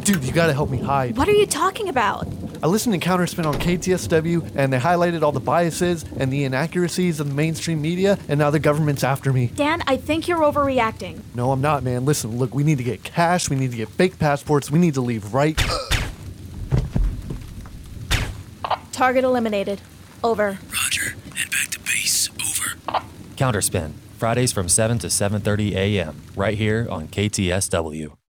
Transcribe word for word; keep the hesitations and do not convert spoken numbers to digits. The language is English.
Dude, you gotta help me hide. What are you talking about? I listened to Counterspin on K T S W, and they highlighted all the biases and the inaccuracies of the mainstream media, and now the government's after me. Dan, I think you're overreacting. No, I'm not, man. Listen, look, we need to get cash, we need to get fake passports, we need to leave right... Target eliminated. Over. Roger. Head back to base. Over. Counterspin, Fridays from seven to seven thirty a.m., right here on K T S W.